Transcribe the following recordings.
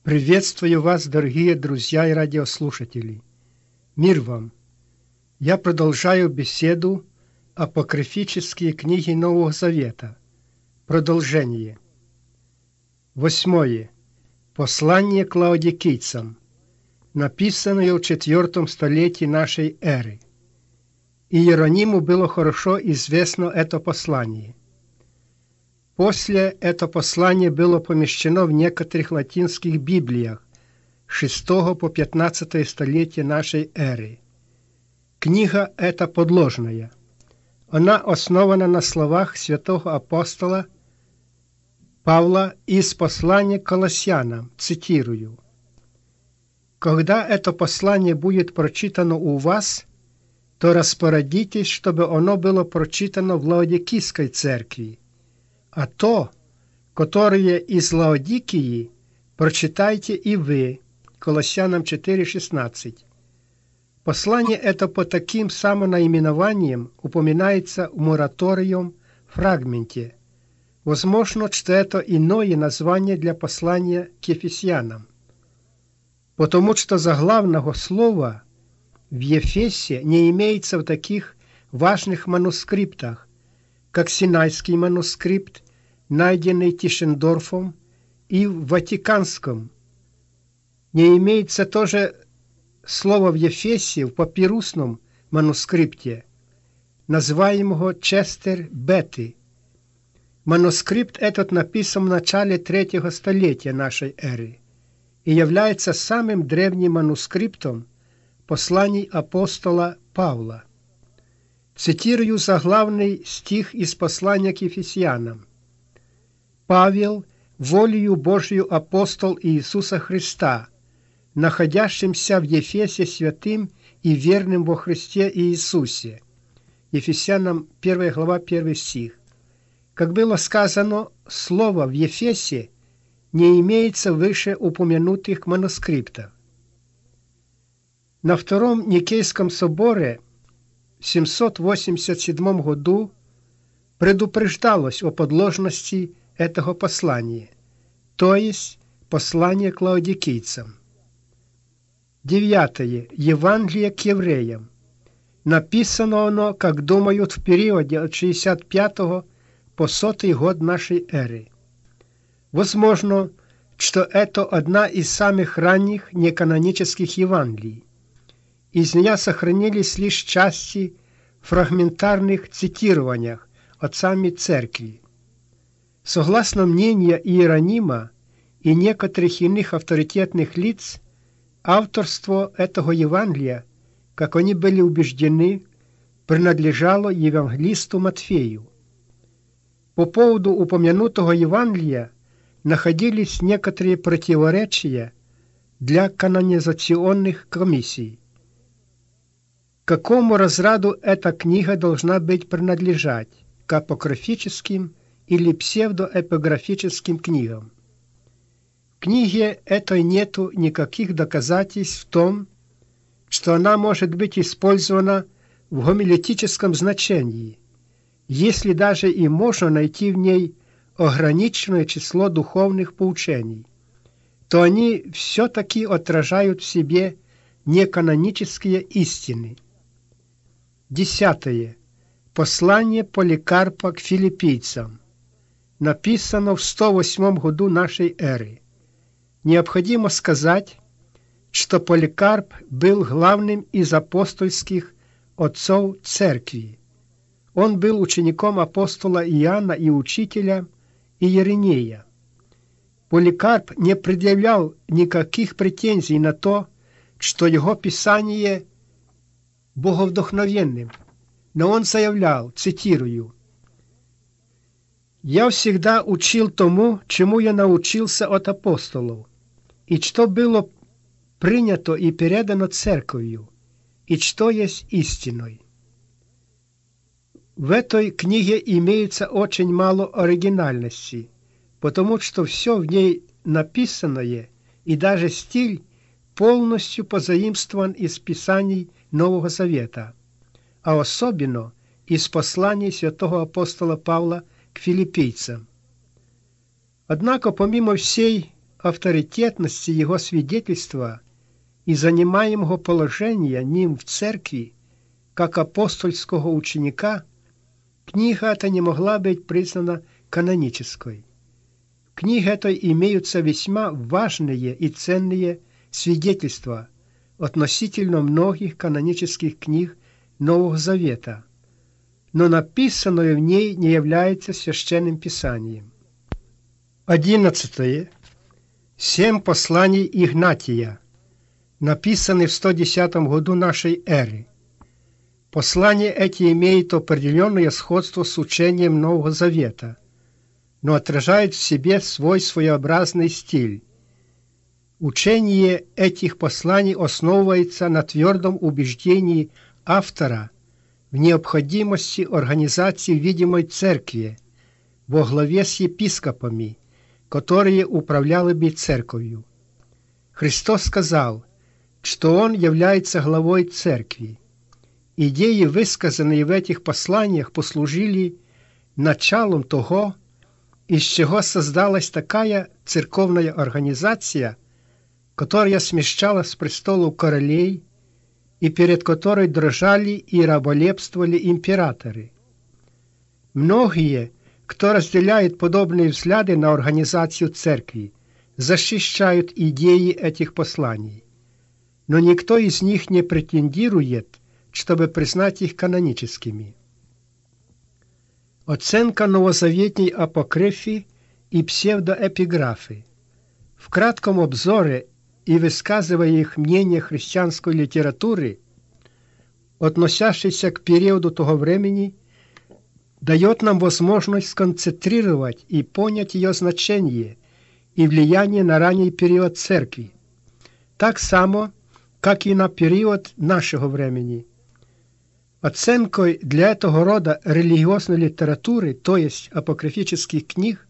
Приветствую вас, дорогие друзья и радиослушатели. Мир вам! Я продолжаю беседу «Апокрифические книги Нового Завета». Продолжение. 8. Послание к лаодикийцам. Написанное в IV столетии нашей эры. Иерониму было хорошо известно это послание. После это послание было помещено в некоторых латинских библиях с VI по XV столетие нашей эры. Книга эта подложная. Она основана на словах святого апостола Павла из послания к Колоссянам, цитирую: «Когда это послание будет прочитано у вас, то распорядитесь, чтобы оно было прочитано в Лаодикийской церкви, а то, которое из Лаодикии, прочитайте и вы». Колоссянам 4:16. Послание это по таким самонаименованиям упоминается в мораториум фрагменте. Возможно, что это иное название для послания к Ефесянам. Потому что заглавного слова в Ефесе не имеется в таких важных манускриптах, как Синайский манускрипт, найденный Тишендорфом, и в Ватиканском. Не имеется тоже слово в Ефесе в папирусном манускрипте, называемого Честер Бетти. Манускрипт этот написан в начале III столетия нашей эры и является самым древним манускриптом посланий апостола Павла. Цитирую заглавный стих из послания к Ефесянам. «Павел, волею Божию апостол Иисуса Христа, находящимся в Ефесе святым и верным во Христе Иисусе». Ефесянам 1 глава 1 стих. Как было сказано, слово в Ефесе не имеется выше упомянутых манускриптов. На Втором Никейском соборе в 787 году предупреждалось о подложности этого послания, то есть послание к лаодикийцам. 9. Евангелие к евреям. Написано оно, как думают, в периоде от 65 по 100 год нашей эры. Возможно, что это одна из самых ранних неканонических Евангелий. Из нее сохранились лишь части в фрагментарных цитированиях отцами церкви. Согласно мнению Иеронима и некоторых иных авторитетных лиц, авторство этого Евангелия, как они были убеждены, принадлежало евангелисту Матфею. По поводу упомянутого Евангелия находились некоторые противоречия для канонизационных комиссий. К какому разряду эта книга должна быть принадлежать, к апокрифическим или псевдоэпиграфическим книгам? В книге этой нету никаких доказательств в том, что она может быть использована в гомилетическом значении, если даже и можно найти в ней ограниченное число духовных поучений, то они все-таки отражают в себе неканонические истины. 10. Послание Поликарпа к филиппийцам. Написано в 108 году нашей эры. Необходимо сказать, что Поликарп был главным из апостольских отцов церкви. Он был учеником апостола Иоанна и учителя Иеринея. Поликарп не предъявлял никаких претензий на то, что его писание боговдохновенным, но он заявлял, цитирую: «Я всегда учил тому, чему я научился от апостолов, и что было принято и передано церковью, и что есть истиной». В этой книге имеется очень мало оригинальности, потому что все в ней написанное и даже стиль полностью позаимствован из Писаний Нового Завета, а особенно из посланий святого апостола Павла к филиппийцам. Однако, помимо всей авторитетности его свидетельства и занимаемого положения ним в церкви, как апостольского ученика, книга эта не могла быть признана канонической. В книге этой имеются весьма важные и ценные свидетельства относительно многих канонических книг Нового Завета, но написанное в ней не является священным писанием. 11. 7 посланий Игнатия, написаны в 110 году нашей эры. Послания эти имеют определенное сходство с учением Нового Завета, но отражают в себе свой своеобразный стиль. Учение этих посланий основывается на твердом убеждении автора в необходимости организации видимой церкви во главе с епископами, которые управляли бы церковью. Христос сказал, что Он является главой церкви. Идеи, высказанные в этих посланиях, послужили началом того, из чего создалась такая церковная организация, которая смещала с престолов королей и перед которой дрожали и раболепствовали императоры. Многие, кто разделяет подобные взгляды на организацию церкви, защищают идеи этих посланий, но никто из них не претендирует, чтобы признать их каноническими. Оценка новозаветней апокрифы и псевдоэпиграфы. В кратком обзоре и высказывая их мнение христианской литературы, относящейся к периоду того времени, дает нам возможность сконцентрировать и понять ее значение и влияние на ранний период церкви, так само, как и на период нашего времени. Оценкой для этого рода религиозной литературы, то есть апокрифических книг,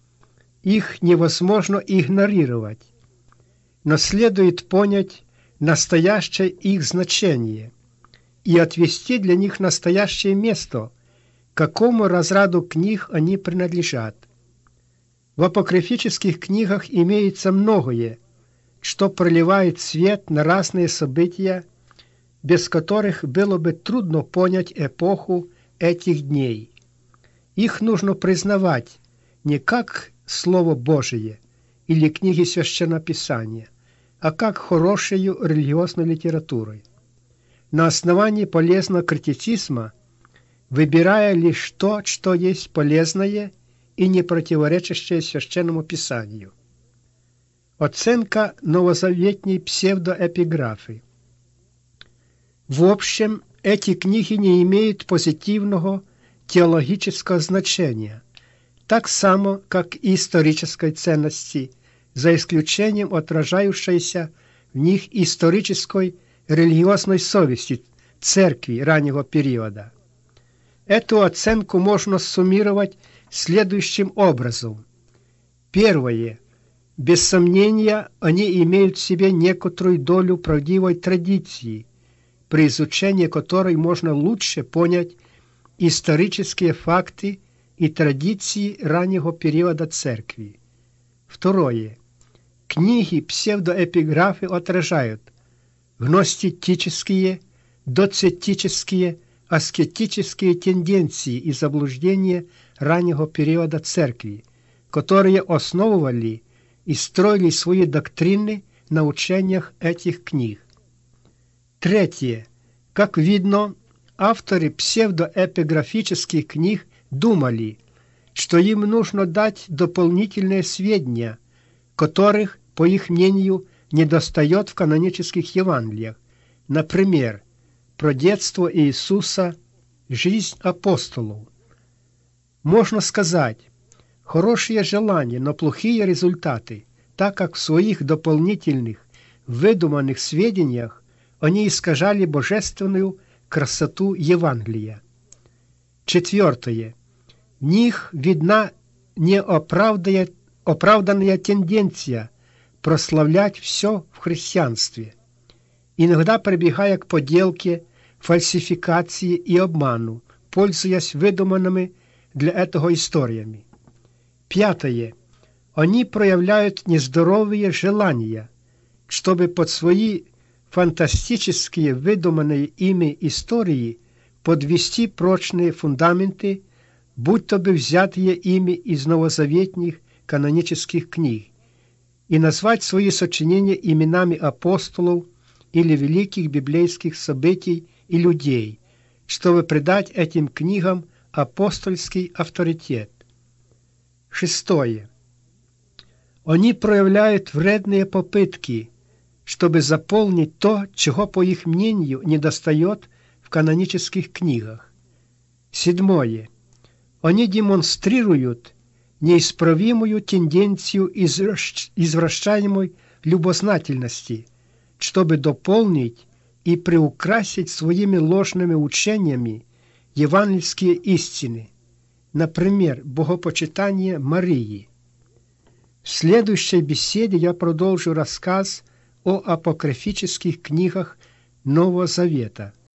их невозможно игнорировать, но следует понять настоящее их значение и отвести для них настоящее место, к какому разряду книг они принадлежат. В апокрифических книгах имеется многое, что проливает свет на разные события, без которых было бы трудно понять эпоху этих дней. Их нужно признавать не как Слово Божие или книги Священнописания, а как хорошую религиозную литературу. На основании полезного критицизма, выбирая лишь то, что есть полезное и не противоречащее Священному Писанию. Оценка новозаветней псевдоэпиграфы. В общем, эти книги не имеют позитивного теологического значения, так само, как и исторической ценности, за исключением отражающейся в них исторической религиозной совести церкви раннего периода. Эту оценку можно суммировать следующим образом. Первое. Без сомнения, они имеют в себе некоторую долю правдивой традиции, при изучении которой можно лучше понять исторические факты и традиции раннего периода церкви. Второе. Книги псевдоэпиграфы отражают гностические, доцетические, аскетические тенденции и заблуждения раннего периода церкви, которые основывали и строили свои доктрины на учениях этих книг. Третье. Как видно, авторы псевдоэпиграфических книг думали, что им нужно дать дополнительные сведения, которых, по их мнению, недостает в канонических Евангелиях, например, про детство Иисуса, жизнь апостолов. Можно сказать, хорошие желания, но плохие результаты, так как в своих дополнительных, выдуманных сведениях они искажали божественную красоту Евангелия. Четвертое. В них видна неоправданная тенденция прославлять все в христианстве, иногда прибегая к подделке, фальсификации и обману, пользуясь выдуманными для этого историями. Пятое. Они проявляют нездоровые желания, чтобы под свои фантастические выдуманные ими истории подвести прочные фундаменты, будто бы взятые ими из новозаветных канонических книг, и назвать свои сочинения именами апостолов или великих библейских событий и людей, чтобы придать этим книгам апостольский авторитет. Шестое. Они проявляют вредные попытки, чтобы заполнить то, чего, по их мнению, недостает в канонических книгах. Седьмое. Они демонстрируют неисправимую тенденцию извращаемой любознательности, чтобы дополнить и приукрасить своими ложными учениями евангельские истины, например, богопочитание Марии. В следующей беседе я продолжу рассказ о апокрифических книгах Нового Завета.